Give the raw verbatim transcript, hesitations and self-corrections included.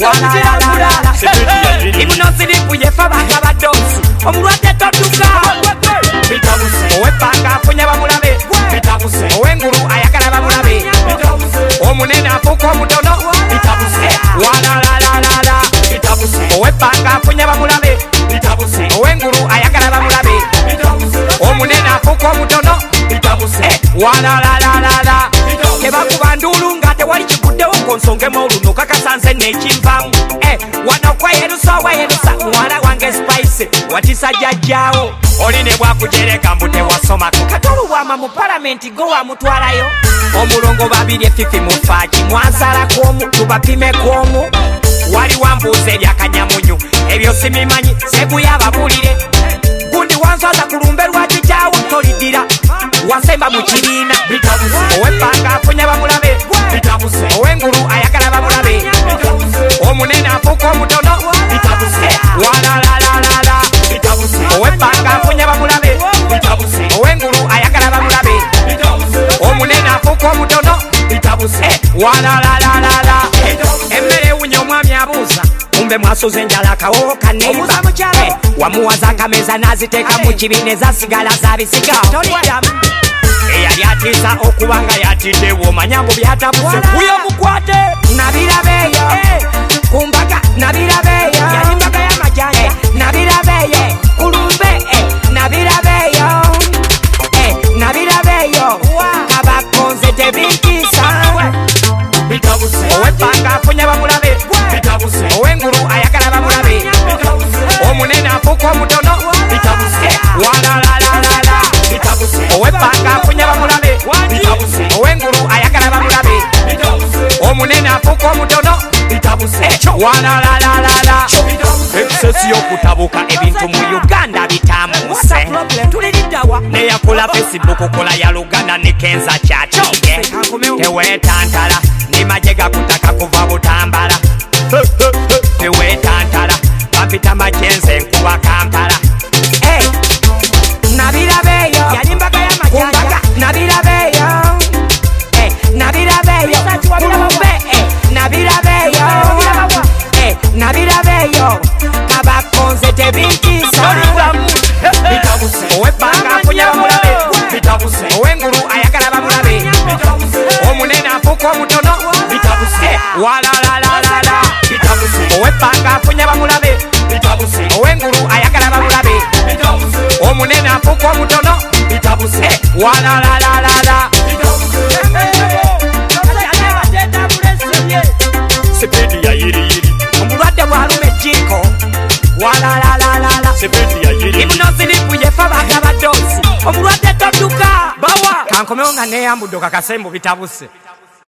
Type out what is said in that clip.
ibunosiripu yefa bakabadosi omulwadde toduka owepanga afunye bamulabe owengulu ayagala bamulabe omunene afuuka omutono walalalala owepanga afunye bamulabe owengulu ayagala bamulabe omunene afuuka omutono walalalala tebakuba ndulu nga tewali kiguddewo ng'onsongemu oluno kakasanze n'ekimvamu wano kweyerusa weyerusa muwala wange spice watisa jjajjaawo oli ne bwakujereka mbu tewasomako katolubwama mu palamenti go wamutwalayo omulongo babiri efifi mu faaki mwansalakwomu tubapimekwomu wali wambuuza ebyakanyamunyu ebyo simimanyi seguyababulire gundi wansaza kulumbe lwaki kyawo tolidira wasemba mu kibiina owepanga afunye bamulabe owengulu ayagala bamulabe omunene afuuka omutono walalalala owepanga afunye bamulabe owengulu ayagala bamulabe omunene afuuka omutono walalalala emmere ewunya omwami abuuza mumbe mwasoze enjala akawowo kaneiba wamuwaza akameza naziteeka mu kibiina ezasigala zabisiga eyali atiisa okuba nga yatiddewo omanya mbu byatabuse kuyo mukwate nabirabeeyo kumbaga nabirabeeyo yali mbaga y'amajanja nabirabeeyo kulumbe nabirabeeyo nabirabeeyo kabakonze tebintiisa owepanga afunye bamulabe owengulu ayagala bamulabe omunene afuuka omutono walalalala owepanga afunye bamulabe owengulu ayagala bamulabe omunene afuuka omutono walalalala ebisesi y'okutabuka ebintu mu uganda bitambuse neyakola facebook kola ya luganda ne kenza kyakinge teweetantala ne maje gakutaka kuva butambala teweetantala bampita majenze nkuba kampala nabirabeeyo yali mbaga y'amajanja nabirabeeyo nabirabeeyo kulumbe nabirabeeyo nabirabeeyo kabakonze tebintiisa owepanga afunye bamulabe owengulu ayagala bamulabe omunene afuuka omutono walalalala owepanga afunye bamulabe owengulu ayagala bamulabe omunene afuuka omutono walalalala sepedi ya yiriyiri omulwadde bwaluma ejjiiko walalalala sepedi ya yiriyiri ibunosiripu yefa bakabadosi omulwadde toduka bawa kankomewo nga neyambudde kakasembu bitabuse